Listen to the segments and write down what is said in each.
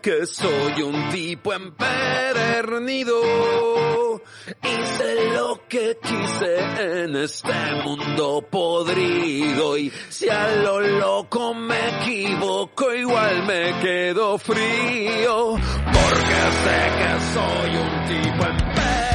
que soy un tipo empedernido hice lo que quise en este mundo podrido y si a lo loco me equivoco igual me quedo frío porque sé que soy un tipo empedernido.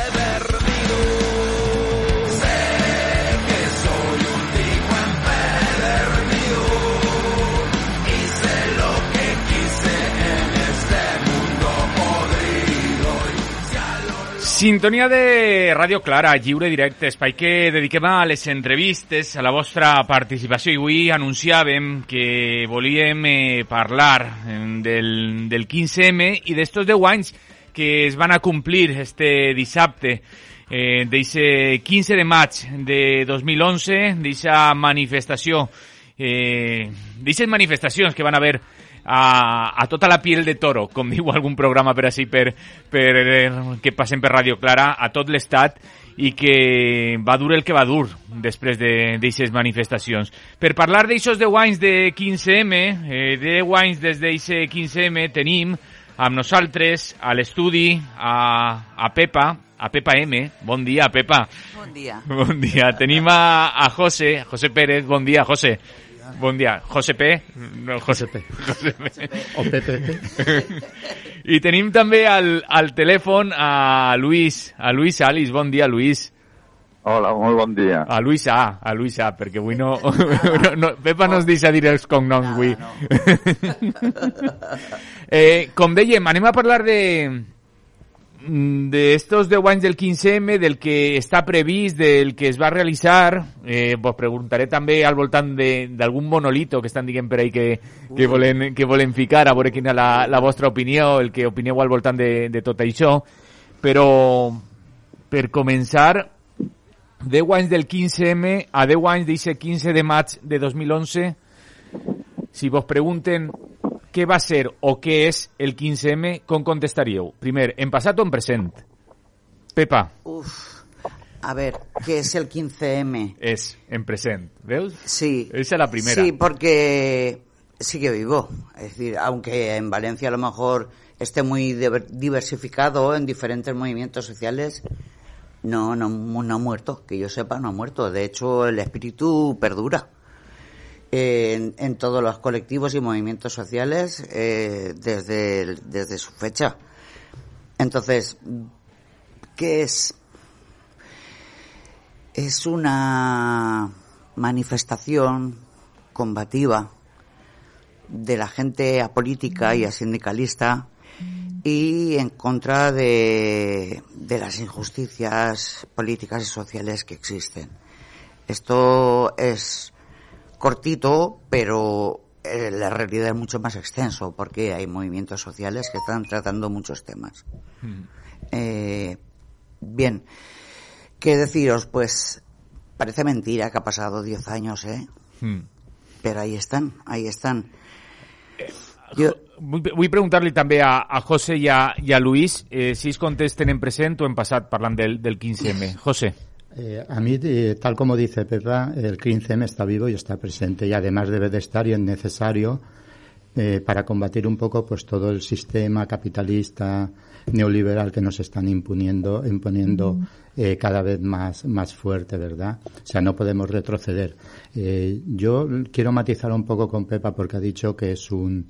Sintonia de Radio Clara, lliure directe, espai que dediquem a les entrevistes, a la vostra participació. I avui anunciàvem que volíem parlar del 15M i d'estos 10 anys que es van a complir este dissabte, d'eixe 15 de maig de 2011, d'eixa manifestació, d'eixes manifestacions que van haver a tota la piel de toro, com diu algun programa per així, que passem per Radio Clara, a tot l'estat, i que va dur el que va dur després d'eixes manifestacions. Per parlar d'eixos 10 anys de 15M, 10 anys des d'eixe 15M, tenim amb nosaltres a l'estudi a Pepa M. Bon dia, Pepa. Bon dia. Bon dia. Tenim a José Pérez. Bon dia, José. Bon dia. José P. No, José P. O Pepe. I tenim també al telèfon a Luis Salis. Bon dia, Luis. Hola, molt bon dia. A Luis A, perquè avui no Pepa no es deixa dir els cognoms avui. Com dèiem, anem a parlar estos 10 anys del 15M, del que està previst, del que es va realitzar. Vos preguntaré també al voltant d'algun monolito que estan dient per ahí que volen ficar, a veure quina la vostra opinió, el que opineu al voltant de tot això. Però per començar, 10 anys del 15M a 10 anys d'eixe 15 de maig de 2011, si vos pregunten què va ser o què és el 15M, com contestaríeu? Primer, en passat o en present? Pepa. A ver, ¿qué es el 15M? Es en present, ¿veus? Sí. Esa es la primera. Sí, porque sigue vivo. Es decir, aunque en Valencia a lo mejor esté muy diversificado en diferentes movimientos sociales, no ha muerto, que yo sepa, no ha muerto. De hecho, el espíritu perdura en todos los colectivos y movimientos sociales desde su fecha. Entonces, ¿qué es? Es una manifestación combativa de la gente apolítica y asindicalista y en contra de las injusticias políticas y sociales que existen. Esto es cortito, pero la realidad es mucho más extenso porque hay movimientos sociales que están tratando muchos temas. Bien, ¿qué deciros? Pues parece mentira que ha pasado 10 años, pero ahí están. Vull preguntar-li també a José i a Luis si es contesten en present o en passat parlant del 15M. José. A mí, tal como dice Pepa, el 15M está vivo y está presente y además debe de estar y es necesario para combatir un poco pues todo el sistema capitalista neoliberal que nos están imponiendo cada vez más fuerte, ¿verdad? O sea, no podemos retroceder. Yo quiero matizar un poco con Pepa porque ha dicho que es un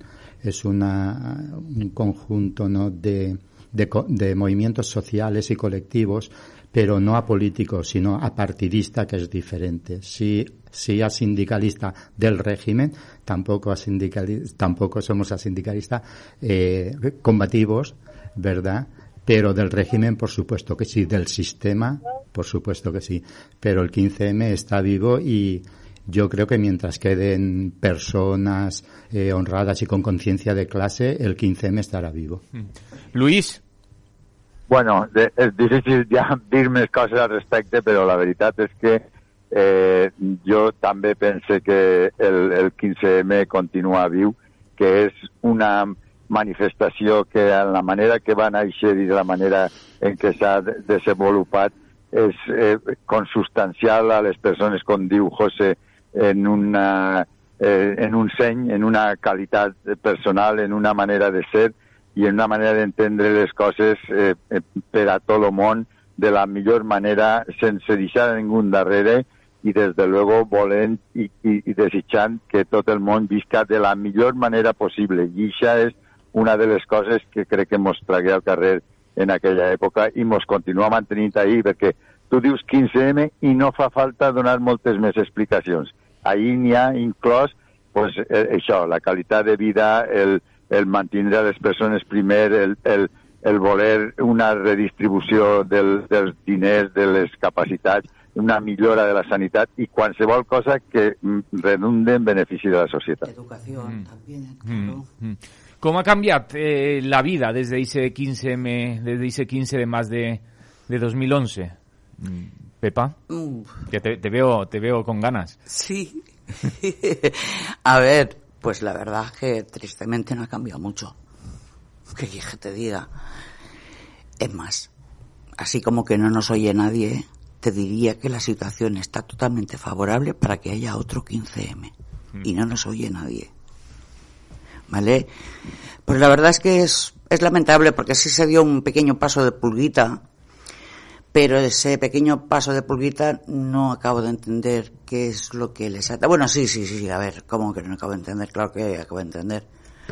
conjunto, ¿no?, de movimientos sociales y colectivos, pero no apolítico, sino apartidista, que es diferente. Si a sindicalista del régimen, tampoco somos a sindicalista combativos, ¿verdad? Pero del régimen, por supuesto que sí. Del sistema, por supuesto que sí. Pero el 15M está vivo y yo creo que mientras queden personas honradas y con conciencia de clase, el 15M estarà vivo. Luis? Bueno, és difícil ja dir més coses al respecte, però la veritat és que jo també pense que el 15M continua viu, que és una manifestació que en la manera que va néixer i de la manera en què s'ha desenvolupat és consustancial a les persones, com diu José, en un seny, en una qualitat personal, en una manera de ser, i una manera d'entendre les coses per a tot el món de la millor manera, sense deixar a ningú darrere i, des de luego, volent i desitjant que tot el món visca de la millor manera possible. I això és una de les coses que crec que mos tragué al carrer en aquella època i mos continua mantenint ahí, perquè tu dius 15M i no fa falta donar moltes més explicacions. Ahí n'hi ha inclòs pues, això, la qualitat de vida, el mantenir les persones primer, el voler una redistribució dels diners, de les capacitats, una millora de la sanitat i qualsevol cosa que redunde en benefici de la societat. Educació, també, claro. Com ha canviat la vida des d'ese 15M, des d'ese 15 de març de 2011? Pepa, que te veo con ganas. Sí. A ver, pues la verdad es que tristemente no ha cambiado mucho. ¿Qué quieres que te diga? Es más, así como que no nos oye nadie, te diría que la situación está totalmente favorable para que haya otro 15M. Y no nos oye nadie. ¿Vale? Pues la verdad es que es lamentable porque sí se dio un pequeño paso de pulguita, pero ese pequeño paso de pulguita no acabo de entender qué es lo que les ata. Bueno, sí, a ver, ¿cómo que no acabo de entender? Claro que acabo de entender.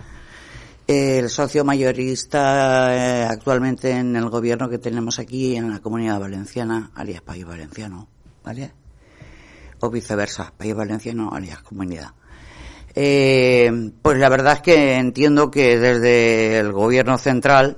El socio mayorista actualmente en el gobierno que tenemos aquí en la Comunidad Valenciana, alias País Valenciano, ¿vale? O viceversa, País Valenciano, alias Comunidad. Pues la verdad es que entiendo que desde el gobierno central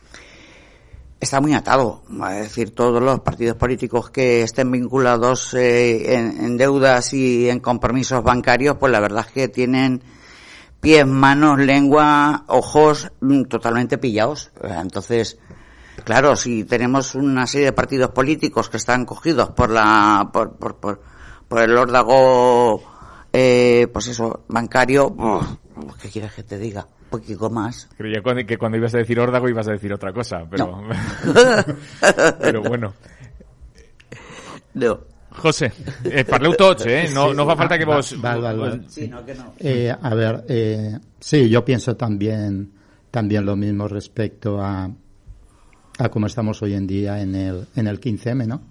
está muy atado, es decir, todos los partidos políticos que estén vinculados en deudas y en compromisos bancarios, pues la verdad es que tienen pies, manos, lengua, ojos totalmente pillados. Entonces, claro, si tenemos una serie de partidos políticos que están cogidos por el órdago, pues eso, bancario, ¿qué quieres que te diga? Un poquito más. Creía que cuando ibas a decir órdago ibas a decir otra cosa, pero no. Pero bueno. No. José, parleu tots, no fa falta que vos... Vale. Sí, no, que no. A ver, sí, yo pienso también lo mismo respecto a cómo estamos hoy en día en el 15M, ¿no?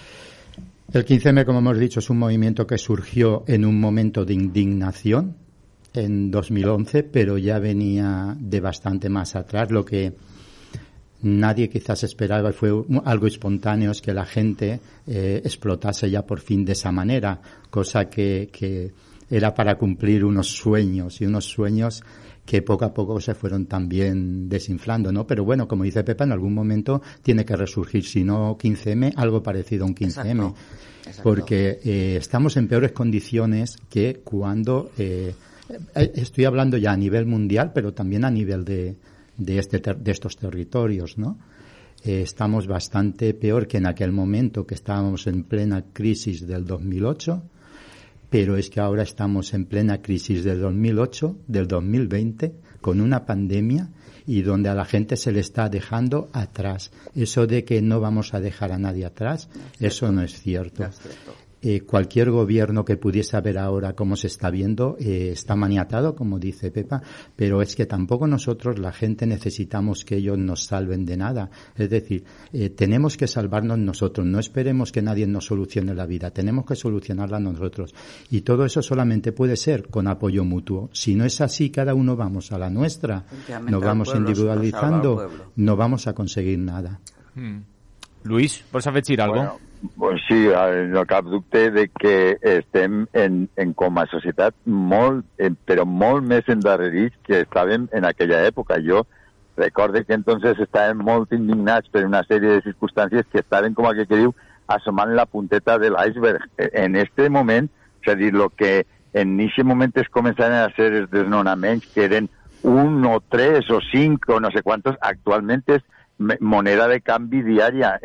El 15M, como hemos dicho, es un movimiento que surgió en un momento de indignación en 2011, pero ya venía de bastante más atrás. Lo que nadie quizás esperaba, fue algo espontáneo, es que la gente explotase ya por fin de esa manera, cosa que era para cumplir unos sueños que poco a poco se fueron también desinflando, ¿no? Pero bueno, como dice Pepa, en algún momento tiene que resurgir, si no 15M, algo parecido a un 15M. Exacto. Porque estamos en peores condiciones que cuando... estoy hablando ya a nivel mundial, pero también a nivel de estos territorios, ¿no? Estamos bastante peor que en aquel momento que estábamos en plena crisis del 2008, pero es que ahora estamos en plena crisis del 2008, del 2020, con una pandemia y donde a la gente se le está dejando atrás. Eso de que no vamos a dejar a nadie atrás, eso no es cierto. Cualquier gobierno que pudiese ver ahora cómo se está viendo está maniatado, como dice Pepa, pero es que tampoco nosotros, la gente, necesitamos que ellos nos salven de nada. Es decir, tenemos que salvarnos nosotros, no esperemos que nadie nos solucione la vida, tenemos que solucionarla nosotros. Y todo eso solamente puede ser con apoyo mutuo. Si no es así, cada uno vamos a la nuestra, nos vamos individualizando, no vamos a conseguir nada. Luis, vols afegir alguna cosa? Pues sí, no cap dubte de que estem com a societat però molt més endarrerits que estàvem en aquella època. Jo recordo que entonces estàvem molt indignats per una sèrie de circumstàncies que estaven, com aquell que diu, asomant la punteta de l'iceberg. En este moment, és a dir, lo que en aquest moment es començaven a ser els desnonaments, que eren 1 o 3 o 5 o no sé quantos, actualment és moneda de canvi diària.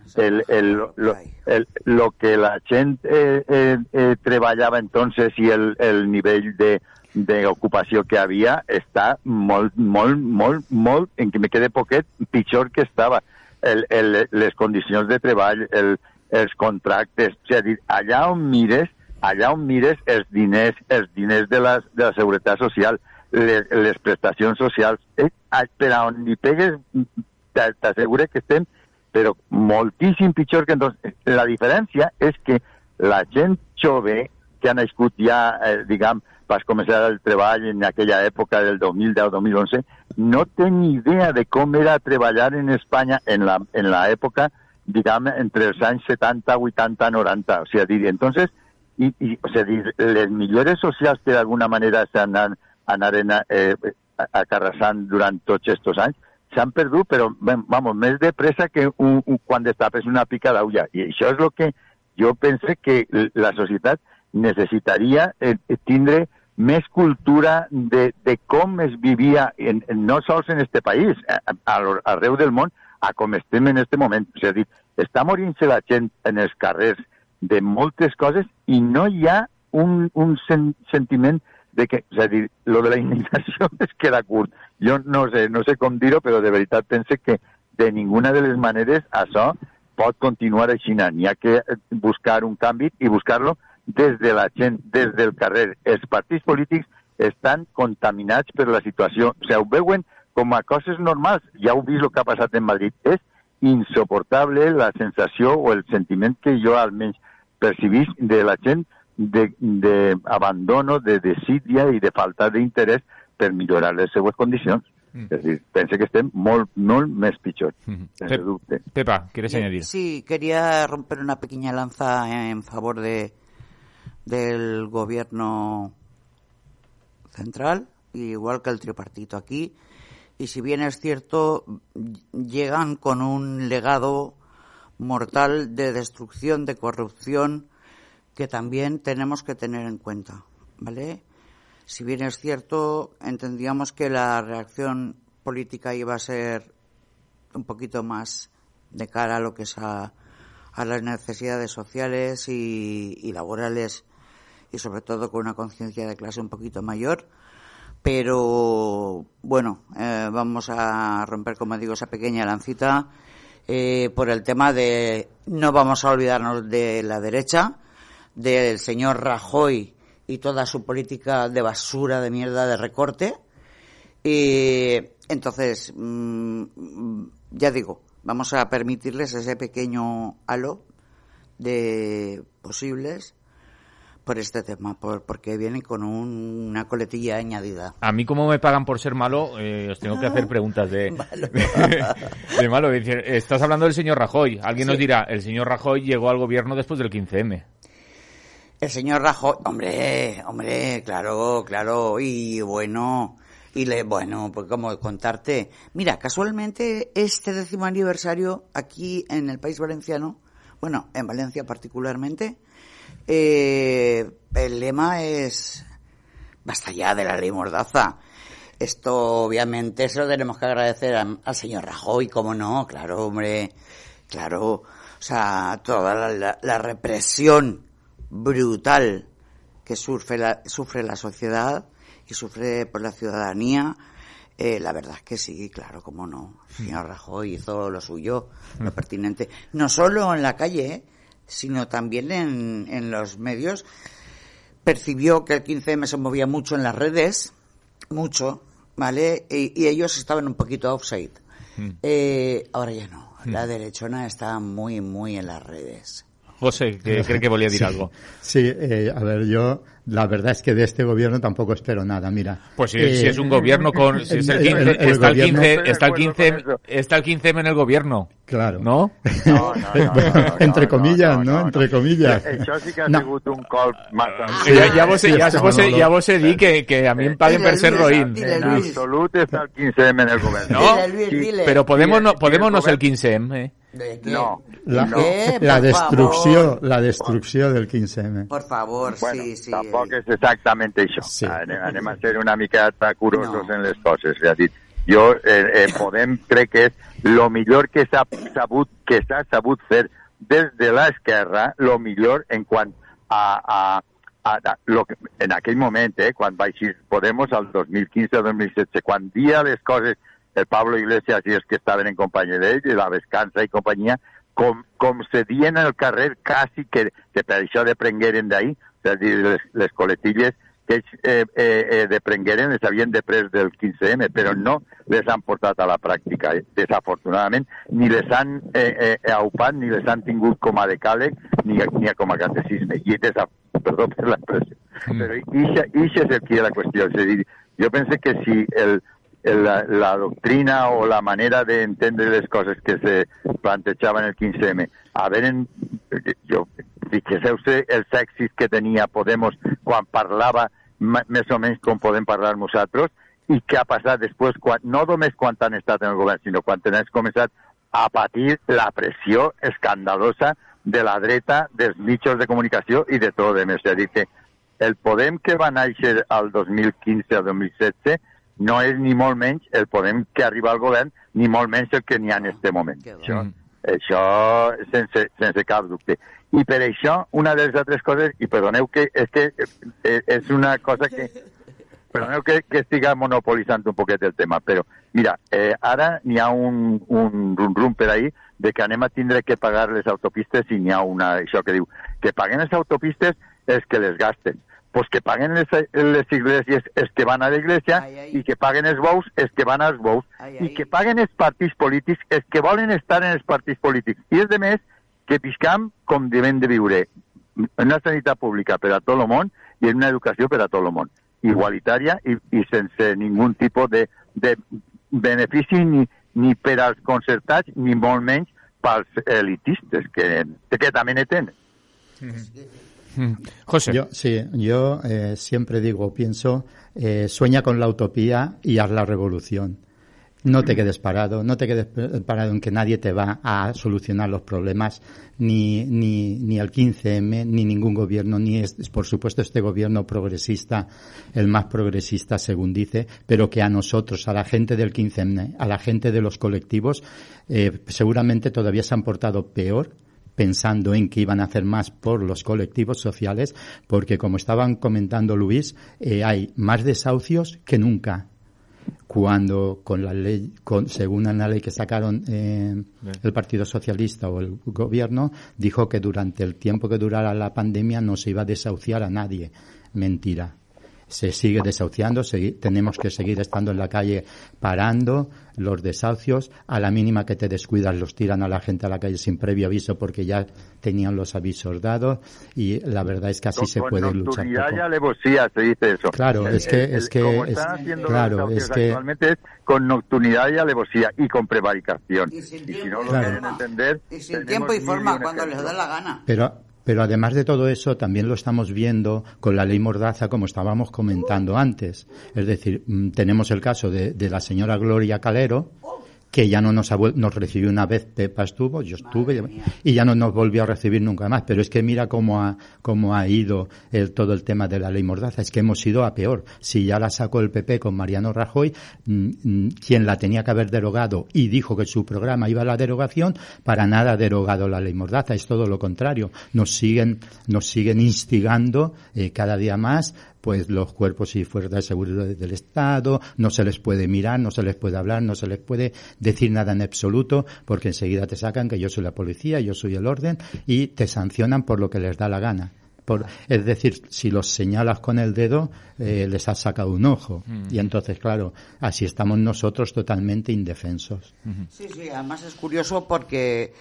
Lo que la gent treballava entonces i el nivell d'ocupació que havia està molt, en que me quede poquet, pitjor que estava. Les condicions de treball, els contractes, és a dir, allà on mires els diners de la Seguretat Social, les prestacions socials. Per a on hi pegues, t'assegure que estem, però moltíssim pitjor que entonces. La diferència és que la gent jove que ha nascut ja, diguem, vas començar el treball en aquella època del 2010-2011, no té ni idea de com era treballar en Espanya en la època, diguem, entre els anys 70, 80, 90. O sigui, entonces, o sigui, les millores socials que d'alguna manera anaren acarrassant durant tots aquests anys s'han perdut, però, vamos, més de pressa que quan destapes una pica d'ulla. I això és el que jo pense que la societat necessitaria tindre més cultura de com es vivia, no sols en este país, arreu del món, a com estem en este moment. És a dir, està morint-se la gent en els carrers de moltes coses i no hi ha un sentiment de que, és a dir, lo de la indignació es queda curt. Jo no sé com dir-ho, però de veritat pense que de ninguna de les maneres això pot continuar així. N'hi ha que buscar un canvi i buscar-lo des de la gent, des del carrer. Els partits polítics estan contaminats per la situació. O sigui, ho veuen com a coses normals. Ja heu vist el que ha passat en Madrid. És insoportable la sensació o el sentiment que jo almenys percibís de la gent d'abandono, de desídia i de falta d'interès per millorar les seues condicions. Es decir, pense que estem molt més pitjor. Pepa, ¿quieres añadir? Sí, quería romper una pequeña lanza en favor del gobierno central, igual que el tripartito aquí. Y si bien es cierto, llegan con un legado mortal de destrucción, de corrupción, que también tenemos que tener en cuenta, ¿vale? Si bien es cierto, entendíamos que la reacción política iba a ser un poquito más de cara a lo que es a las necesidades sociales y laborales, y sobre todo con una conciencia de clase un poquito mayor. Pero bueno, vamos a romper, como digo, esa pequeña lancita por el tema de no vamos a olvidarnos de la derecha, del señor Rajoy y toda su política de basura, de mierda, de recorte. Y entonces, ya digo, vamos a permitirles ese pequeño halo de posibles por este tema, porque vienen con una coletilla añadida. A mí, como me pagan por ser malo, os tengo que hacer preguntas de malo. Estás hablando del señor Rajoy. Alguien nos dirá, el señor Rajoy llegó al gobierno después del 15M. El señor Rajoy, hombre, claro, y bueno, pues como contarte. Mira, casualmente este 10º aniversario aquí en el País Valenciano, bueno, en Valencia particularmente, el lema es basta ya de la ley Mordaza. Esto obviamente se lo tenemos que agradecer al señor Rajoy, cómo no, claro, hombre, claro, o sea, toda la represión brutal que sufre la sociedad y sufre por la ciudadanía, la verdad es que sí, claro, cómo no. El señor Rajoy hizo lo suyo, lo pertinente, no solo en la calle, sino también en los medios. Percibió que el 15M se movía mucho en las redes, mucho, ¿vale? Y ellos estaban un poquito offside. Ahora ya no, la derechona está muy, muy en las redes. José, que cree que volía decir algo. Sí, a ver, yo la verdad es que de este gobierno tampoco espero nada, mira. Pues si es un gobierno con... Si es el 15, está el 15M en el gobierno. Claro. ¿No? No, entre comillas, ¿no? Entre comillas. Això sí que ha sigut un colp massa... Ja vos he dit que a mi em paguen per ser roïn. En absolut està el 15M en el govern. No, però Podemos no és el 15M, No. La destrucció del 15M. Por favor, bueno, sí. Tampoc és exactament això. Sí. Anem a ser una miqueta curosos en les coses. És a dir, jo Podem crec que és lo millor que s'ha sabut fer des de l'esquerra, lo millor en quant a lo que, en aquell moment, quan va eixir Podemos al 2015-2017, quan dia les coses el Pablo Iglesias i els que estaven en companyia d'ell, la Vescanza i companyia, com se dien al carrer quasi que per això de prengueren d'ahí, és a dir, les coletilles que ells deprengueren, les havien de pres del 15M, però no les han portat a la pràctica, desafortunadament, ni les han aupat, ni les han tingut com a decàleg, ni com a catecisme. Perdó per l'expressió. Però això és el que és la qüestió. És a dir, jo penso que si la doctrina o la manera de entendre les coses que se plantejaven el 15M, fixeu-se els èxits que tenia Podemos quan parlava més o menys com podem parlar nosaltres, i què ha passat després, no només quan han estat en el govern, sinó quan han començat a patir la pressió escandalosa de la dreta, dels mitjans de comunicació i de tot. És a dir, que el Podem que va néixer al 2015 al 2017 no és ni molt menys el Podem que arriba al govern, ni molt menys el que n'hi ha en aquest moment. Això sense cap dubte. I per això, una de les altres coses, i perdoneu que és una cosa que... Perdoneu que estigui monopolitzant un poquet el tema, però mira, ara n'hi ha un rum per ahí de que anem a tindre que pagar les autopistes i n'hi ha això que diu que paguen les autopistes els que les gasten. Pues que paguen les iglesias els que van a l'església i que paguen els bous els que van als bous i que paguen els partits polítics els que volen estar en els partits polítics. I és de més que viscam com devem de viure en una sanitat pública per a tot el món i en una educació per a tot el món, igualitària i sense ningun tipus de benefici ni per als concertats ni molt menys pels elitistes que també ne tenen. José. Yo siempre pienso, sueña con la utopía y haz la revolución. No te quedes parado en que nadie te va a solucionar los problemas, ni el 15M, ni ningún gobierno, por supuesto este gobierno progresista, el más progresista según dice, pero que a nosotros, a la gente del 15M, a la gente de los colectivos, seguramente todavía se han portado peor, pensando en que iban a hacer más por los colectivos sociales, porque como estaban comentando Luis, hay más desahucios que nunca. Cuando con la ley, según la ley que sacaron el Partido Socialista o el gobierno, dijo que durante el tiempo que durara la pandemia no se iba a desahuciar a nadie. Mentira. Se sigue desahuciando, tenemos que seguir estando en la calle parando los desahucios. A la mínima que te descuidas los tiran a la gente a la calle sin previo aviso porque ya tenían los avisos dados y la verdad es que así se puede luchar. Con nocturnidad y alevosía se dice eso. Claro, actualmente es con nocturnidad y alevosía y con prevaricación. Y sin si no lo quieren entender, y sin tiempo y forma cuando les da la gana. Pero además de todo eso, también lo estamos viendo con la ley Mordaza, como estábamos comentando antes. Es decir, tenemos el caso de la señora Gloria Calero, que ya no nos recibió una vez, Pepa estuvo, yo estuve, y ya no nos volvió a recibir nunca más. Pero es que mira cómo ha ido todo el tema de la ley Mordaza. Es que hemos ido a peor. Si ya la sacó el PP con Mariano Rajoy, quien la tenía que haber derogado y dijo que su programa iba a la derogación, para nada ha derogado la ley Mordaza. Es todo lo contrario. Nos siguen instigando cada día más, pues los cuerpos y fuerzas de seguridad del Estado, no se les puede mirar, no se les puede hablar, no se les puede decir nada en absoluto, porque enseguida te sacan que yo soy la policía, yo soy el orden, y te sancionan por lo que les da la gana. Es decir, si los señalas con el dedo, les has sacado un ojo. Y entonces, claro, así estamos nosotros totalmente indefensos. Sí, además es curioso porque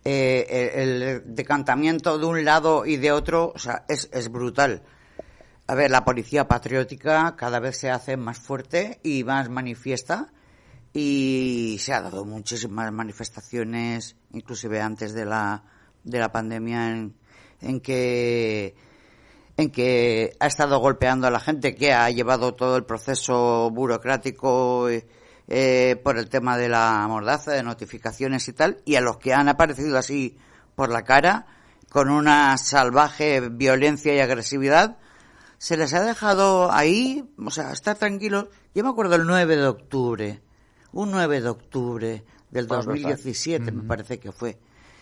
el decantamiento de un lado y de otro, o sea, es brutal. A ver, la policía patriótica cada vez se hace más fuerte y más manifiesta y se ha dado muchísimas manifestaciones, inclusive antes de la pandemia, en que ha estado golpeando a la gente, que ha llevado todo el proceso burocrático por el tema de la mordaza, de notificaciones y tal, y a los que han aparecido así por la cara, con una salvaje violencia y agresividad, se les ha dejado ahí, o sea, estar tranquilos. Yo me acuerdo el 9 de octubre, un 9 de octubre del 2017, me parece que fue.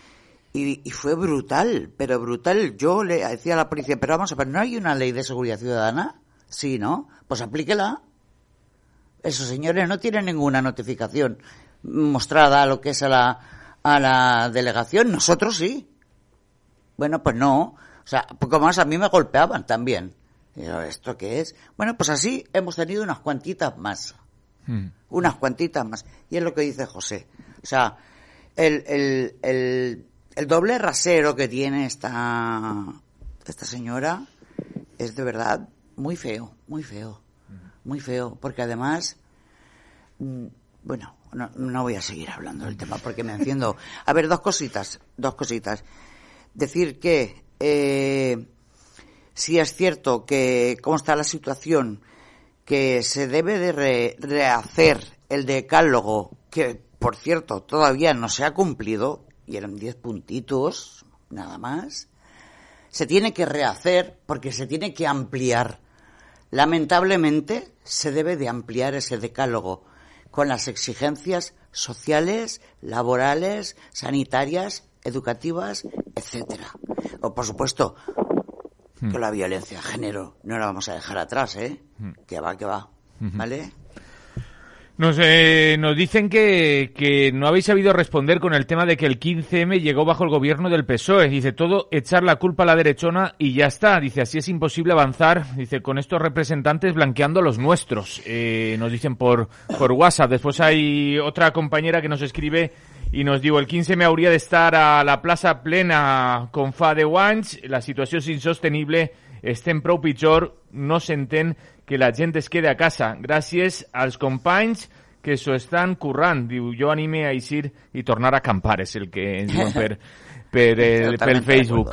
Y fue brutal, pero brutal. Yo le decía a la policía, pero vamos a ver, ¿no hay una ley de seguridad ciudadana? Sí, ¿no? Pues aplíquela. Esos señores no tienen ninguna notificación mostrada a lo que es a la delegación. Nosotros sí. Bueno, pues no. O sea, poco más a mí me golpeaban también. Pero, ¿esto qué es? Bueno, pues así hemos tenido unas cuantitas más. Unas cuantitas más. Y es lo que dice José. O sea, el doble rasero que tiene esta señora es de verdad muy feo, muy feo. Muy feo, porque además, bueno, no voy a seguir hablando del tema porque me enciendo. A ver, dos cositas. Decir que sí es cierto que cómo está la situación, que se debe de rehacer el decálogo, que por cierto todavía no se ha cumplido, y eran 10 puntitos, nada más. Se tiene que rehacer porque se tiene que ampliar. Lamentablemente se debe de ampliar ese decálogo con las exigencias sociales, laborales, sanitarias, educativas, etcétera. O por supuesto, que la violencia de género no la vamos a dejar atrás, que va, ¿vale? Nos dicen que no habéis sabido responder con el tema de que el 15M llegó bajo el gobierno del PSOE. Dice, todo echar la culpa a la derechona y ya está. Dice, así es imposible avanzar. Dice, con estos representantes blanqueando a los nuestros. Nos dicen por WhatsApp. Después hay otra compañera que nos escribe i nos diu el 15M hauria d'estar a la plaça plena com fa 10 anys, la situació és insostenible, estem prou pitjor, no s'entén que la gent es quede a casa. Gràcies als companys que s'ho estan currant. Diu, jo anime a eixir i tornar a acampar, és el que ens diuen pel Facebook.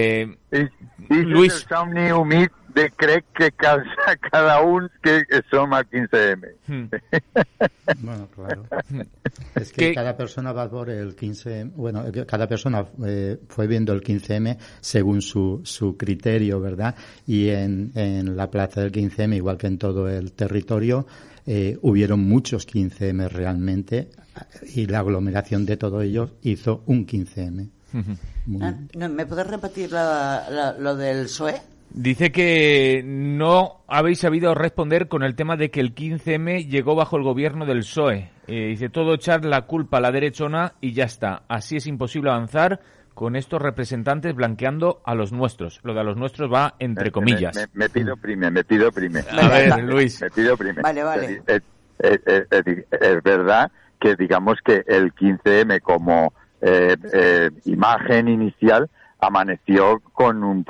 Luis. El somni humit de crec que cada un que som al 15M. Bueno, claro. Es que cada persona va por el 15M, bueno, cada persona fue viendo el 15M según su criterio, ¿verdad? Y en la plaza del 15M, igual que en todo el territorio, hubieron muchos 15M realmente, y la aglomeración de todos ellos hizo un 15M. ¿Me puedes repetir lo del PSOE? Dice que no habéis sabido responder con el tema de que el 15M llegó bajo el gobierno del PSOE. Dice, todo echar la culpa a la derechona y ya está. Así es imposible avanzar con estos representantes blanqueando a los nuestros. Lo de a los nuestros va entre comillas. Me pido prime. A ver, Luis. Me pido prime. Vale. Es verdad que digamos que el 15M como imagen inicial amaneció con un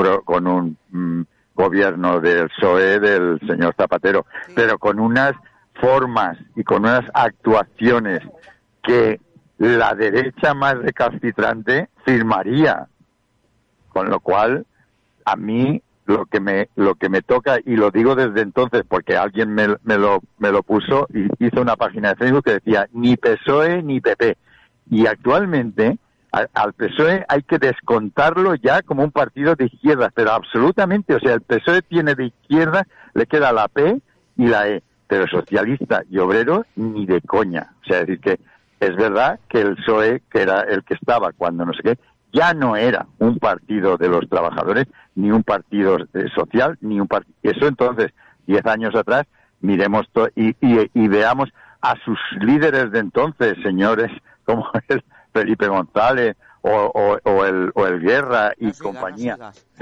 gobierno del PSOE del señor Zapatero, sí, pero con unas formas y con unas actuaciones que la derecha más recalcitrante firmaría, con lo cual a mí lo que me toca, y lo digo desde entonces porque alguien me lo puso y hizo una página de Facebook que decía ni PSOE ni PP, y actualmente al PSOE hay que descontarlo ya como un partido de izquierda, pero absolutamente, o sea, el PSOE tiene de izquierda, le queda la P y la E, pero socialista y obrero ni de coña. O sea, es decir que es verdad que el PSOE, que era el que estaba cuando no sé qué, ya no era un partido de los trabajadores, ni un partido social, ni un partido. Eso entonces, 10 años atrás, miremos y veamos a sus líderes de entonces, señores como el Felipe González o el Guerra y compañía.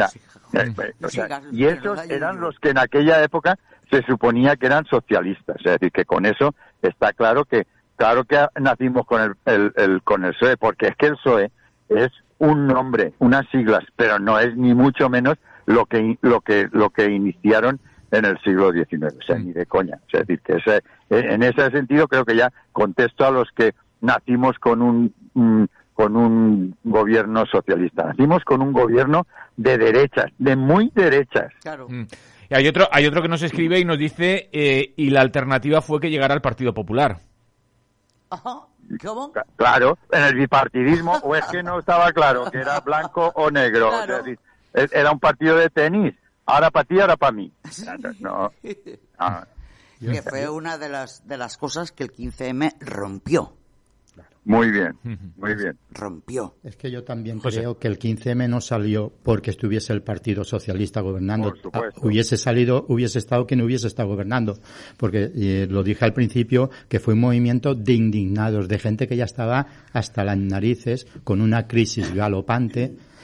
Y esos eran los que en aquella época se suponía que eran socialistas. Es decir, que con eso está claro que nacimos con el PSOE, porque es que el PSOE es un nombre, unas siglas, pero no es ni mucho menos lo que iniciaron en el siglo XIX, o sea, ni de coña. O sea, es decir, que en ese sentido creo que ya contesto a los que nacimos con un gobierno socialista. Nacimos con un gobierno de derechas, de muy derechas. Claro. Y hay otro que nos escribe y nos dice y la alternativa fue que llegara el Partido Popular. Ajá. ¿Cómo? Claro, en el bipartidismo, o es que no estaba claro que era blanco o negro. Claro. O sea, era un partido de tenis. Ahora para ti, ahora para mí. No. Que fue una de las cosas que el 15M rompió. Muy bien. Rompió. Es que yo también creo que el 15M no salió porque estuviese el Partido Socialista gobernando. Hubiese estado quien hubiese estado gobernando. Porque lo dije al principio, que fue un movimiento de indignados, de gente que ya estaba hasta las narices con una crisis galopante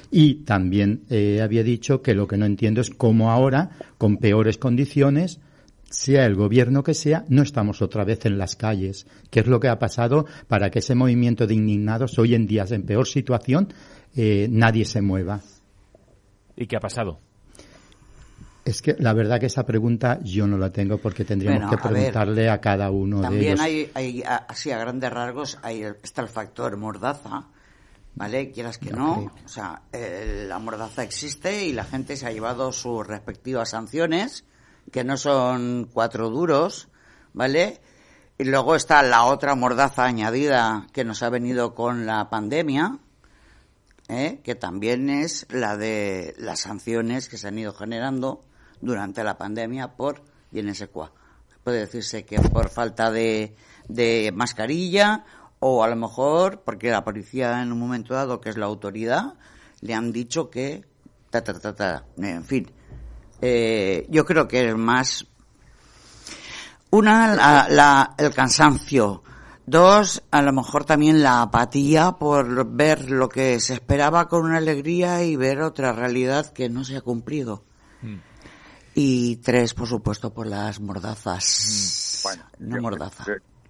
Y también había dicho que lo que no entiendo es cómo ahora, con peores condiciones, sea el gobierno que sea, no estamos otra vez en las calles. ¿Qué es lo que ha pasado para que ese movimiento de indignados hoy en día en peor situación, nadie se mueva? ¿Y qué ha pasado? Es que la verdad que esa pregunta yo no la tengo porque tendríamos que preguntarle a cada uno de ellos. También hay, así a grandes rasgos, está el factor mordaza, ¿vale? Quieras que no, o sea, la mordaza existe y la gente se ha llevado sus respectivas sanciones, que no son 4 duros, ¿vale? Y luego está la otra mordaza añadida que nos ha venido con la pandemia, que también es la de las sanciones que se han ido generando durante la pandemia por INSQ. Puede decirse que por falta de mascarilla, o a lo mejor porque la policía en un momento dado, que es la autoridad, le han dicho que en fin. Yo creo que es más el cansancio, 2, a lo mejor también la apatía por ver lo que se esperaba con una alegría y ver otra realidad que no se ha cumplido. Y 3, por supuesto, por las mordazas. Mordaza.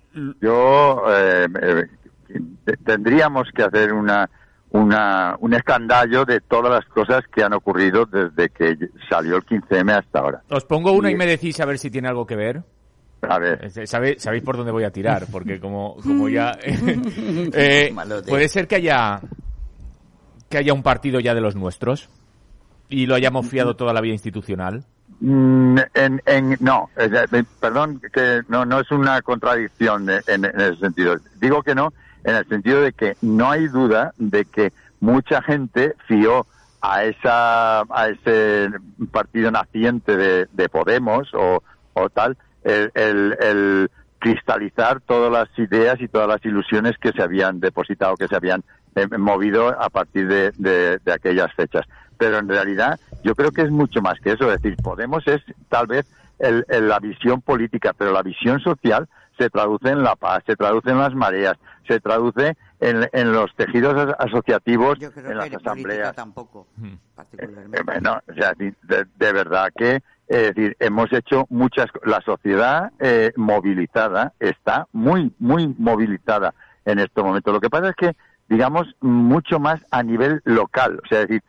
Tendríamos que hacer un escandallo de todas las cosas que han ocurrido desde que salió el 15M hasta ahora. Os pongo una y me decís a ver si tiene algo que ver. A ver. ¿Sabéis por dónde voy a tirar? Porque como ya... puede ser que haya un partido ya de los nuestros y lo hayamos fiado toda la vía institucional. No, perdón, que no es una contradicción en ese sentido. Digo que no, en el sentido de que no hay duda de que mucha gente fió a ese partido naciente de Podemos o tal, el cristalizar todas las ideas y todas las ilusiones que se habían depositado, que se habían movido a partir de aquellas fechas. Pero en realidad yo creo que es mucho más que eso. Es decir, Podemos es tal vez la visión política, pero la visión social se traduce en la paz, se traduce en las mareas, se traduce en los tejidos asociativos, en las asambleas. Tampoco, particularmente. Bueno, o sea, de verdad que es decir, hemos hecho muchas. La sociedad movilizada está muy, muy movilizada en este momento. Lo que pasa es que, digamos, mucho más a nivel local. O sea, es decir,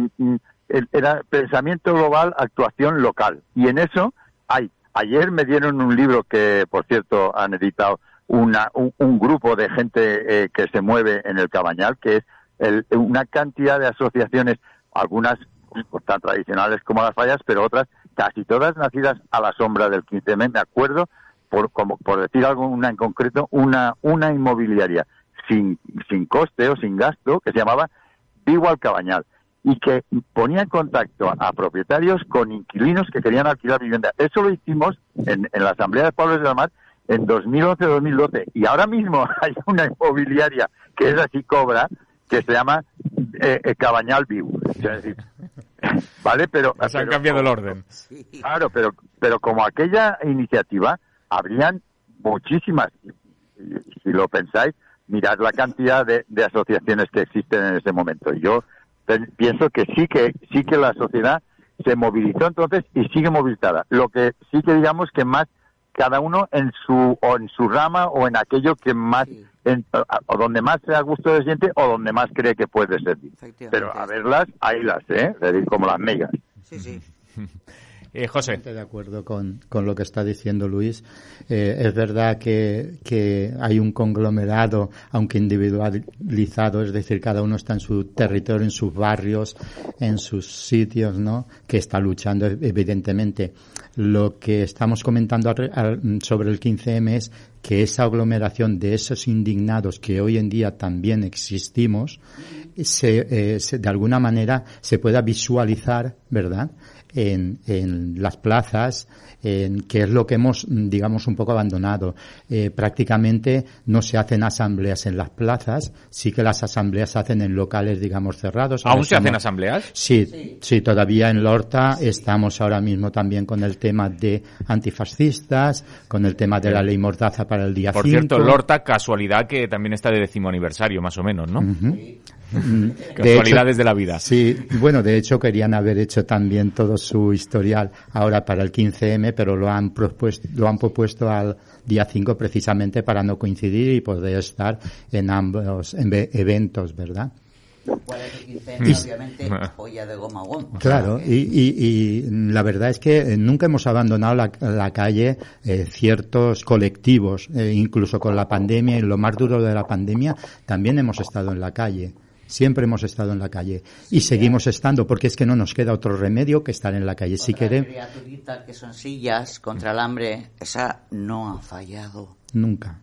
era pensamiento global, actuación local. Y en eso hay. Ayer me dieron un libro que, por cierto, han editado un grupo de gente que se mueve en el Cabañal, que es una cantidad de asociaciones, algunas tan tradicionales como las fallas, pero otras casi todas nacidas a la sombra del 15M. Me acuerdo, por decir algo, una en concreto, una inmobiliaria sin coste o sin gasto, que se llamaba Vigo al Cabañal, y que ponía en contacto a propietarios con inquilinos que querían alquilar vivienda. Eso lo hicimos en la Asamblea de Pueblos de la Mar en 2011-2012. Y ahora mismo hay una inmobiliaria que es así cobra, que se llama Cabañal Viu. Es decir, ¿vale? Pero han cambiado el orden. Claro, pero como aquella iniciativa, habrían muchísimas. Si lo pensáis, mirad la cantidad de asociaciones que existen en ese momento. Y yo pienso que sí que la sociedad se movilizó entonces y sigue movilizada. Lo que sí que digamos que más cada uno en su rama o en aquello que más o donde más se a gusto se siente o donde más cree que puede servir. Pero a verlas, haylas, es decir, como las megas. Sí. José. Estoy de acuerdo con lo que está diciendo Luis. Es verdad que hay un conglomerado, aunque individualizado, es decir, cada uno está en su territorio, en sus barrios, en sus sitios, ¿no? Que está luchando, evidentemente. Lo que estamos comentando sobre el 15M es que esa aglomeración de esos indignados que hoy en día también existimos, de alguna manera se pueda visualizar, ¿verdad?, en las plazas, que es lo que hemos, digamos, un poco abandonado. Prácticamente no se hacen asambleas en las plazas, sí que las asambleas se hacen en locales, digamos, cerrados. ¿Aún se hacen asambleas? Sí, todavía en Lorta estamos ahora mismo también con el tema de antifascistas, con el tema de la ley Mordaza para el día 5. Por cierto, Lorta, casualidad que también está de 10º aniversario, más o menos, ¿no? Uh-huh. Casualidades de la vida. Sí, bueno, de hecho querían haber hecho también todo su historial ahora para el 15M, pero lo han propuesto al día 5 precisamente para no coincidir y poder estar en ambos eventos, ¿verdad? Obviamente, polla de goma goma. Claro, y la verdad es que nunca hemos abandonado la calle, ciertos colectivos, incluso con la pandemia, y lo más duro de la pandemia, también hemos estado en la calle. Siempre hemos estado en la calle y seguimos estando, porque es que no nos queda otro remedio que estar en la calle. Si queremos, criaturita que son sillas contra el hambre, esa no ha fallado. Nunca.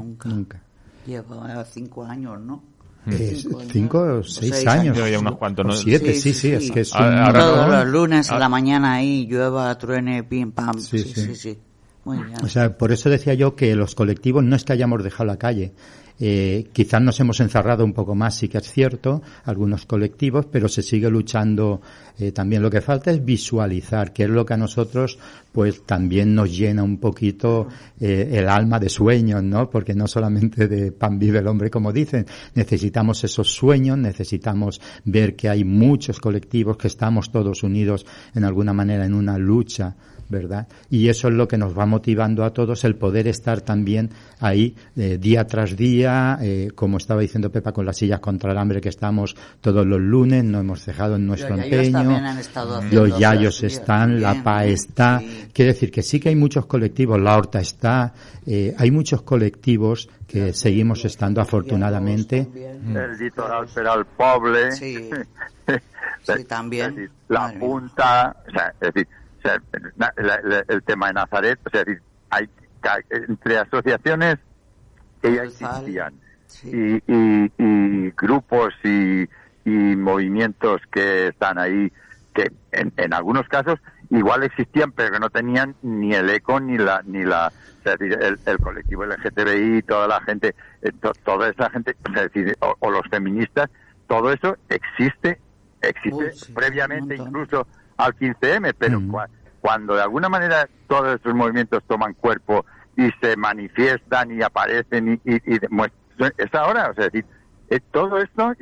Lleva 5 años, ¿no? 5 o 6 años. Ya unos cuantos, ¿no? 7, sí, es que es todos los lunes a la mañana ahí, llueva, truene, pim, pam. Sí. Muy bien. O sea, por eso decía yo que los colectivos no es que hayamos dejado la calle. Quizás nos hemos encerrado un poco más, sí que es cierto, algunos colectivos, pero se sigue luchando. También lo que falta es visualizar, que es lo que a nosotros pues también nos llena un poquito el alma de sueños, ¿no? Porque no solamente de pan vive el hombre, como dicen, necesitamos esos sueños, necesitamos ver que hay muchos colectivos, que estamos todos unidos en alguna manera en una lucha, ¿verdad? Y eso es lo que nos va motivando a todos, el poder estar también ahí día tras día, como estaba diciendo Pepa, con las sillas contra el hambre, que estamos todos los lunes, no hemos dejado en nuestro empeño, los yayos están, la PA está, sí. Quiere decir que sí que hay muchos colectivos, la Horta está, hay muchos colectivos que seguimos estando afortunadamente. El Litoral Peral Poble, sí, también. Es decir, la Punta, o sea, es decir, o sea, el tema de Nazaret, o sea, es decir, hay entre asociaciones que ya existían, sí, y grupos y movimientos que están ahí, que en algunos casos igual existían, pero que no tenían ni el eco ni la o sea, es decir, el colectivo LGTBI, toda la gente, toda esa gente, o sea, es decir, o los feministas, todo eso existe previamente incluso al 15M, pero cuando de alguna manera todos estos movimientos toman cuerpo y se manifiestan y aparecen y es ahora, o sea, es decir, todo esto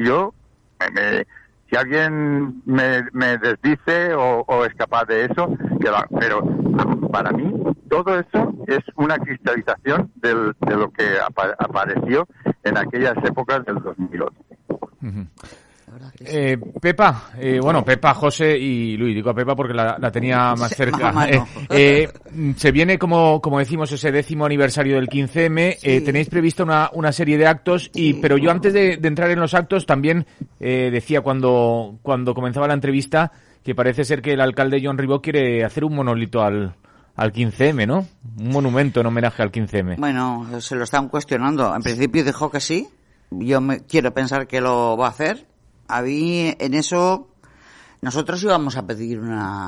si alguien me desdice o es capaz de eso, pero para mí todo eso es una cristalización de lo que apareció en aquellas épocas del 2011. Pepa, Pepa, José y Luis, digo a Pepa porque la tenía más cerca. Se viene, como decimos, ese 10º aniversario del 15M, sí. Tenéis prevista una serie de actos, pero yo antes de entrar en los actos también decía cuando comenzaba la entrevista que parece ser que el alcalde Jon Ribó quiere hacer un monolito al 15M, ¿no? Un monumento en homenaje al 15M. Bueno, se lo están cuestionando. En principio dijo que sí, yo quiero pensar que lo va a hacer. A mí, en eso, nosotros íbamos a pedir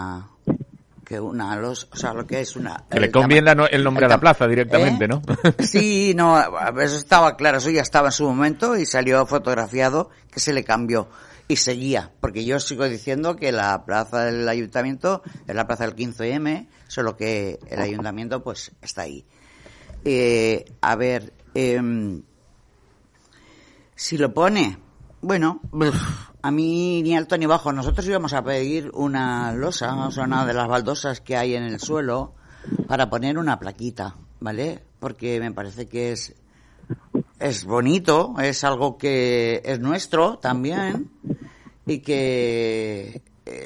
que le conviene el nombre a la plaza directamente, ¿no? Sí, no, eso estaba claro, eso ya estaba en su momento y salió fotografiado que se le cambió y seguía, porque yo sigo diciendo que la plaza del ayuntamiento es la plaza del 15M, solo que el ayuntamiento pues está ahí. Si lo pone... Bueno, a mí ni alto ni bajo. Nosotros íbamos a pedir una losa, o sea, una de las baldosas que hay en el suelo, para poner una plaquita, ¿vale? Porque me parece que es bonito, es algo que es nuestro también, y que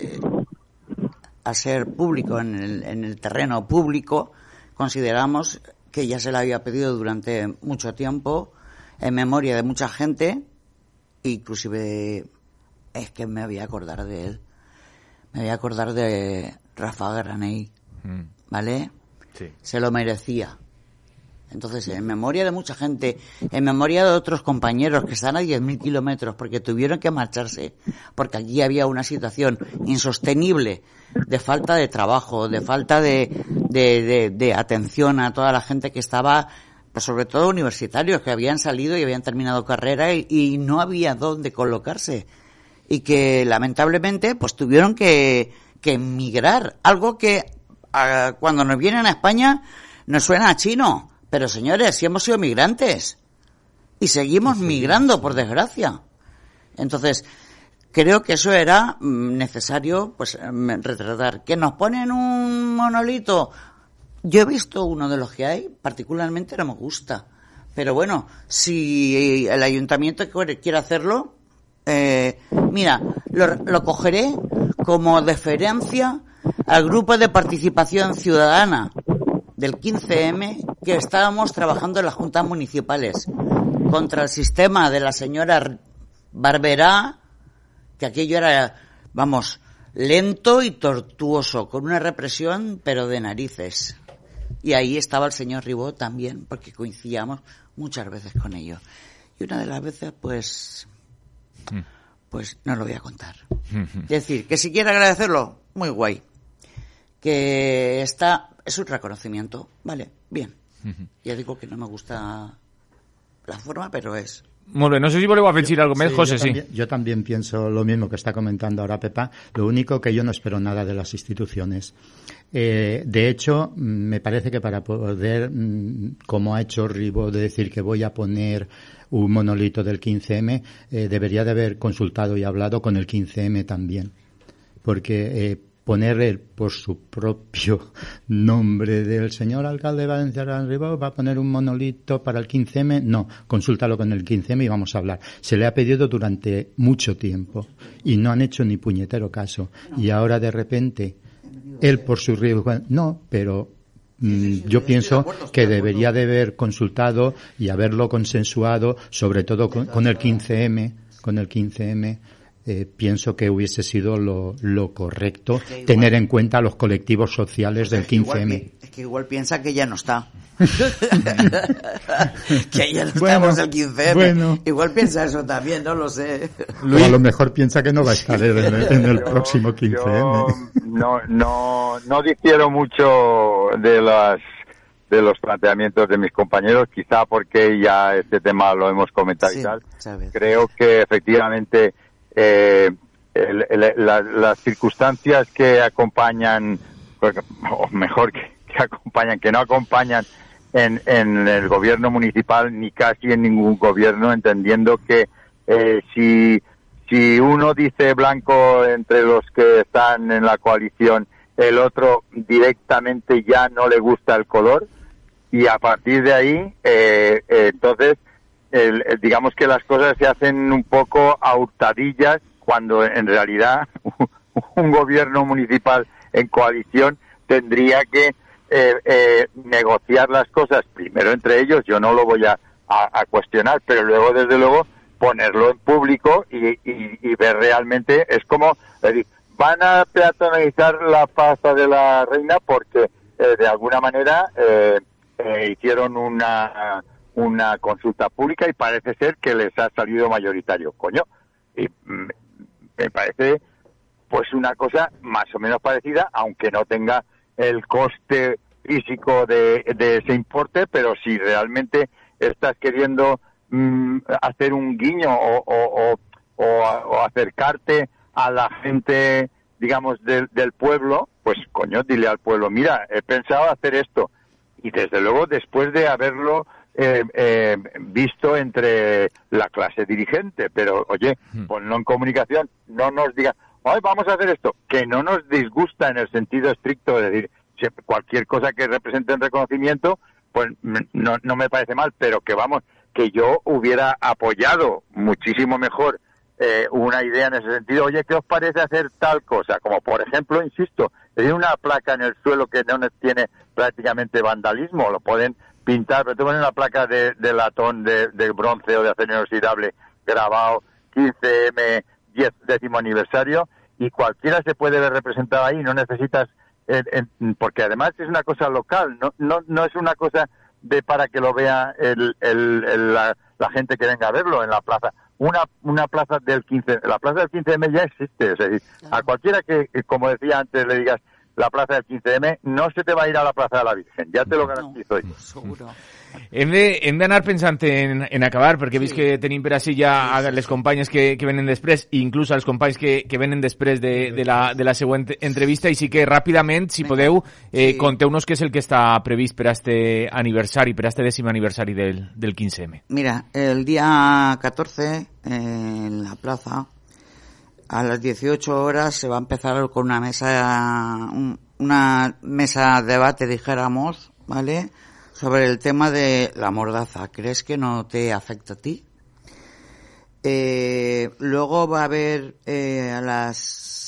al ser público en el terreno público, consideramos que ya se le había pedido durante mucho tiempo, en memoria de mucha gente. Inclusive es que me voy a acordar de él. Me voy a acordar de Rafa Graney, ¿vale? Sí. Se lo merecía. Entonces, en memoria de mucha gente, en memoria de otros compañeros que están a 10.000 kilómetros porque tuvieron que marcharse, porque allí había una situación insostenible de falta de trabajo, de falta de atención a toda la gente que estaba... Pues sobre todo universitarios que habían salido y habían terminado carrera y no había dónde colocarse y que lamentablemente pues tuvieron que emigrar, algo que cuando nos vienen a España nos suena a chino, pero señores, si hemos sido migrantes y seguimos migrando, por desgracia. Entonces, creo que eso era necesario, pues, retratar. Que nos ponen un monolito. Yo he visto uno de los que hay, particularmente no me gusta. Pero bueno, si el ayuntamiento quiere hacerlo, mira, lo cogeré como deferencia al grupo de participación ciudadana del 15M que estábamos trabajando en las juntas municipales contra el sistema de la señora Barberá, que aquello era, vamos, lento y tortuoso, con una represión pero de narices. Y ahí estaba el señor Ribó también, porque coincidíamos muchas veces con ellos. Y una de las veces, pues no lo voy a contar. Es decir, que si quiere agradecerlo, muy guay. Que es un reconocimiento, vale, bien. Ya digo que no me gusta la forma, pero es. Molt bé, no sé si voleu afegir algo més, José, sí. Yo también pienso lo mismo que está comentando ahora Pepa. Lo único que yo no espero nada de las instituciones. De hecho, me parece que para poder, como ha hecho Ribó, de decir que voy a poner un monolito del 15M, debería de haber consultado y hablado con el 15M también. Porque poner por su propio nombre del señor alcalde Valencia Ribó va a poner un monolito para el 15M, no, consúltalo con el 15M y vamos a hablar. Se le ha pedido durante mucho tiempo y no han hecho ni puñetero caso. Y ahora de repente, él por su riesgo, no, pero yo pienso que debería de haber consultado y haberlo consensuado, sobre todo con el 15M, pienso que hubiese sido lo correcto, tener en cuenta los colectivos sociales del 15M. Es que igual piensa que ya no está. Que ya no estamos el 15M. Bueno. Igual piensa eso también, no lo sé. O a lo mejor piensa que no va a estar en el próximo 15M. No difiero mucho de los planteamientos de mis compañeros, quizá porque ya este tema lo hemos comentado y tal. Sabes. Creo que efectivamente las circunstancias que acompañan, o mejor que acompañan, que no acompañan en el gobierno municipal ni casi en ningún gobierno, entendiendo que si uno dice blanco entre los que están en la coalición, el otro directamente ya no le gusta el color, y a partir de ahí entonces digamos que las cosas se hacen un poco a hurtadillas, cuando en realidad un gobierno municipal en coalición tendría que negociar las cosas primero entre ellos. Yo no lo voy a cuestionar, pero luego desde luego ponerlo en público y ver realmente. Es como decir, van a peatonalizar la Plaza de la Reina porque de alguna manera hicieron una consulta pública y parece ser que les ha salido mayoritario. Coño, y me parece pues una cosa más o menos parecida, aunque no tenga el coste físico de ese importe, pero si realmente estás queriendo hacer un guiño o acercarte a la gente, digamos, del pueblo, pues coño, dile al pueblo, mira, he pensado hacer esto. Y desde luego, después de haberlo visto entre la clase dirigente, pero oye, ponlo en comunicación, no nos digan, hoy vamos a hacer esto, que no nos disgusta en el sentido estricto, es decir, cualquier cosa que represente un reconocimiento, pues no me parece mal, pero que vamos, que yo hubiera apoyado muchísimo mejor una idea en ese sentido. Oye, ¿qué os parece hacer tal cosa? Como por ejemplo, insisto, hay una placa en el suelo que no tiene prácticamente vandalismo, lo pueden pintar, pero te ponen una placa de latón de bronce o de acero inoxidable grabado 15M 10º aniversario, y cualquiera se puede ver representado ahí, no necesitas porque además es una cosa local, no es una cosa de para que lo vea la gente que venga a verlo en la plaza. Una plaza del 15, la plaza del 15M ya existe, es decir, a cualquiera que, como decía antes, le digas la plaza del 15M, no se te va a ir a la plaza de la Virgen, ja te lo garantizo. No, seguro. Hem d'anar pensant en acabar, perquè he vist que tenim per així ja les companyes que venen després, i inclús els companys que venen després de la següent entrevista, i sí que ràpidament, si podeu, conteu-nos què és el que està previst per a este aniversari, per a este 10º aniversari del 15M. Mira, el día 14 en la plaza, a las 18 horas se va a empezar con una mesa de debate, dijéramos, ¿vale?, sobre el tema de la mordaza. ¿Crees que no te afecta a ti? Luego va a haber a las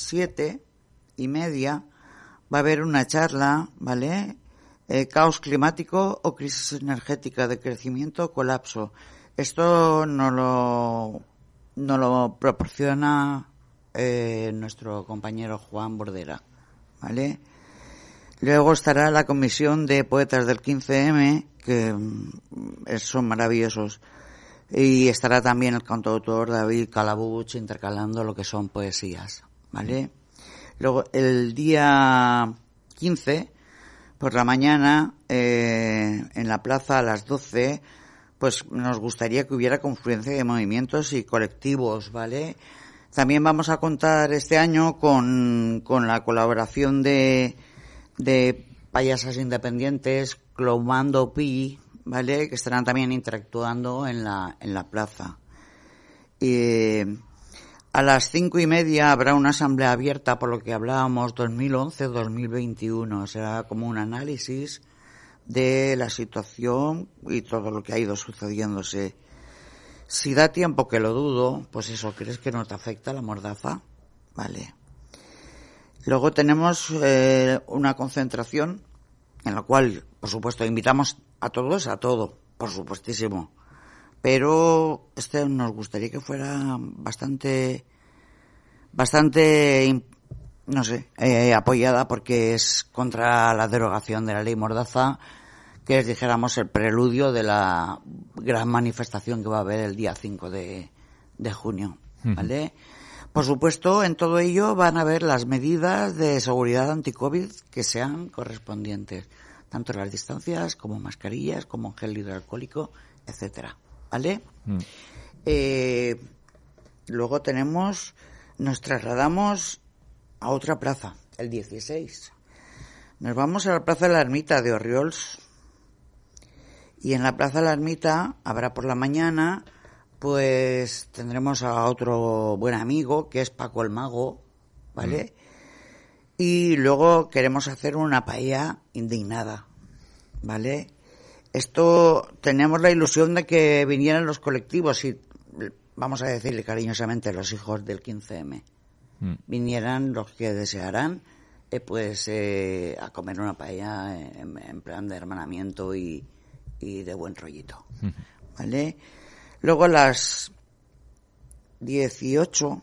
7:30 va a haber una charla, ¿vale?, caos climático o crisis energética de crecimiento o colapso. Esto no lo proporciona nuestro compañero Juan Bordera, ¿vale? Luego estará la comisión de poetas del 15M, que son maravillosos. Y estará también el cantautor David Calabuch intercalando lo que son poesías, ¿vale? Luego, el día 15, por la mañana, en la plaza a las 12, pues nos gustaría que hubiera confluencia de movimientos y colectivos, ¿vale? También vamos a contar este año con la colaboración de payasas independientes, Clomando Pi, ¿vale?, que estarán también interactuando en la plaza. A las 5:30 habrá una asamblea abierta, por lo que hablábamos, 2011-2021. Será como un análisis de la situación y todo lo que ha ido sucediéndose. Si da tiempo, que lo dudo, pues eso, ¿crees que no te afecta la mordaza? Vale. Luego tenemos una concentración en la cual, por supuesto, invitamos a todos, a todo, por supuestísimo. Pero nos gustaría que fuera bastante, no sé, apoyada, porque es contra la derogación de la ley Mordaza, que es, dijéramos, el preludio de la gran manifestación que va a haber el día 5 de junio, ¿vale? Por supuesto, en todo ello van a haber las medidas de seguridad anti-COVID que sean correspondientes, tanto las distancias como mascarillas, como gel hidroalcohólico, etcétera, ¿vale? Luego nos trasladamos a otra plaza, el 16. Nos vamos a la Plaza de la Ermita de Orriols, y en la Plaza de la Ermita habrá por la mañana, pues tendremos a otro buen amigo, que es Paco el Mago, ¿vale? Y luego queremos hacer una paella indignada, ¿vale? Esto, tenemos la ilusión de que vinieran los colectivos y, vamos a decirle cariñosamente, los hijos del 15M. Vinieran los que desearán, a comer una paella en plan de hermanamiento y de buen rollito, ¿vale? Luego a las 18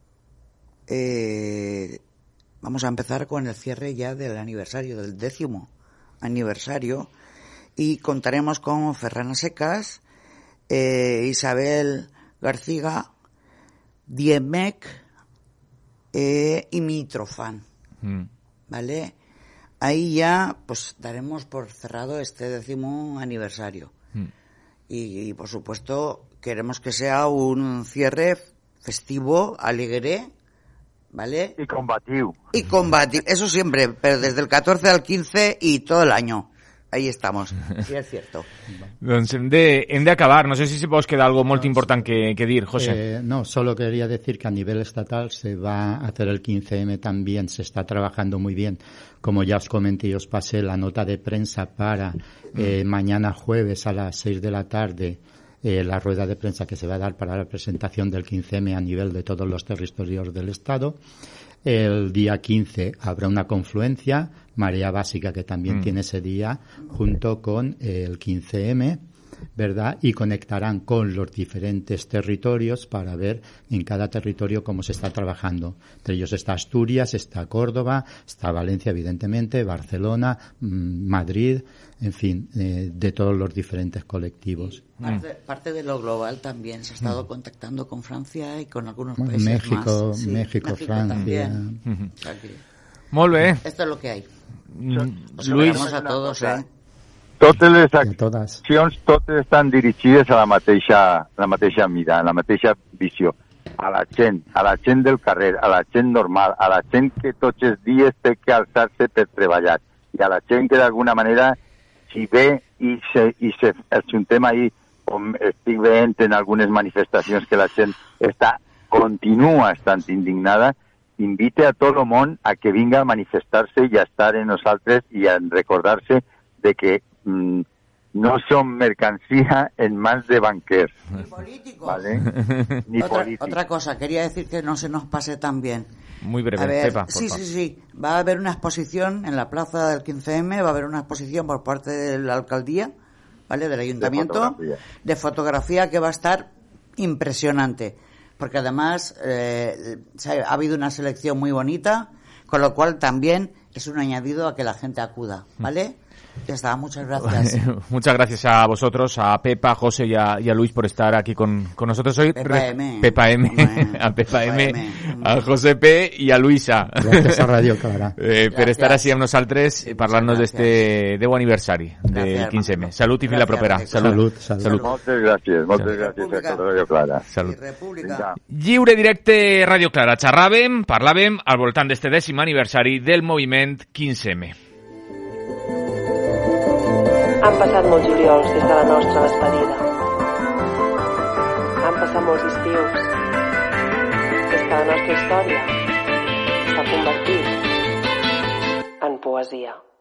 vamos a empezar con el cierre ya del aniversario, del 10º aniversario, y contaremos con Ferran Secas, Isabel García, Diemec y Mitrofan, ¿vale? Ahí ya pues daremos por cerrado este 10º aniversario. Y por supuesto queremos que sea un cierre festivo, alegre, ¿vale? Y combativo. Eso siempre, pero desde el 14 al 15 y todo el año. Ahí estamos, sí, es cierto. Doncs hem de acabar. No sé si vos queda algo molt important que dir, José. No, solo quería decir que a nivel estatal se va a hacer el 15M también, se está trabajando muy bien. Como ya os comenté y os pasé la nota de prensa para mañana jueves a las 6 de la tarde, la rueda de prensa que se va a dar para la presentación del 15M a nivel de todos los territorios del Estado. El día 15 habrá una confluencia, Marea Básica, que también tiene ese día, junto con el 15M, ¿verdad? Y conectarán con los diferentes territorios para ver en cada territorio cómo se está trabajando. Entre ellos está Asturias, está Córdoba, está Valencia, evidentemente, Barcelona, Madrid, en fin, de todos los diferentes colectivos. Parte de lo global también. Se ha estado contactando con Francia y con algunos países más. Sí, México, Francia. Molt bé. Esto es lo que hay. Luis, Vamos a todos, Totes les totes. accions, totes estan dirigides a la mateixa mida, a la mateixa visió. A la gent del carrer, a la gent normal, a la gent que tots els dies té que alçar-se per treballar, i a la gent que d'alguna manera si ve i ajuntem ahir, com estic veient en algunes manifestacions que la gent continua estant indignada, invite a tot el món a que vinga a manifestar-se i a estar en nosaltres i a recordar-se de que no son mercancía en manos de banqueros. Ni políticos. ¿Vale? Ni políticos. Otra cosa, quería decir que no se nos pase tan bien. muy breve, A ver, Pepa, por favor. Sí. Va a haber una exposición en la plaza del 15M, va a haber una exposición por parte de la alcaldía, ¿vale? Del ayuntamiento, de fotografía que va a estar impresionante. Porque además ha habido una selección muy bonita, con lo cual también es un añadido a que la gente acuda, ¿vale? Ya está, muchas gracias. Muchas gracias a vosotros, a Pepa, a José y a Luis por estar aquí con nosotros hoy. Pepa M. A Pepa M, a José P y a Luisa. Gràcies a Radio Clara. Per estar així amb nosaltres, parlant-nos d'este 10 aniversari del 15M. Salut i fins la propera. Salut. Moltes gràcies a Radio Clara. Salut. República. Lliure directe Radio Clara. Parlàvem al voltant d'este 10è aniversari del moviment 15M. Han passat molts juliols des de la nostra despedida. Han passat molts estius des que la nostra història s'ha convertit en poesia.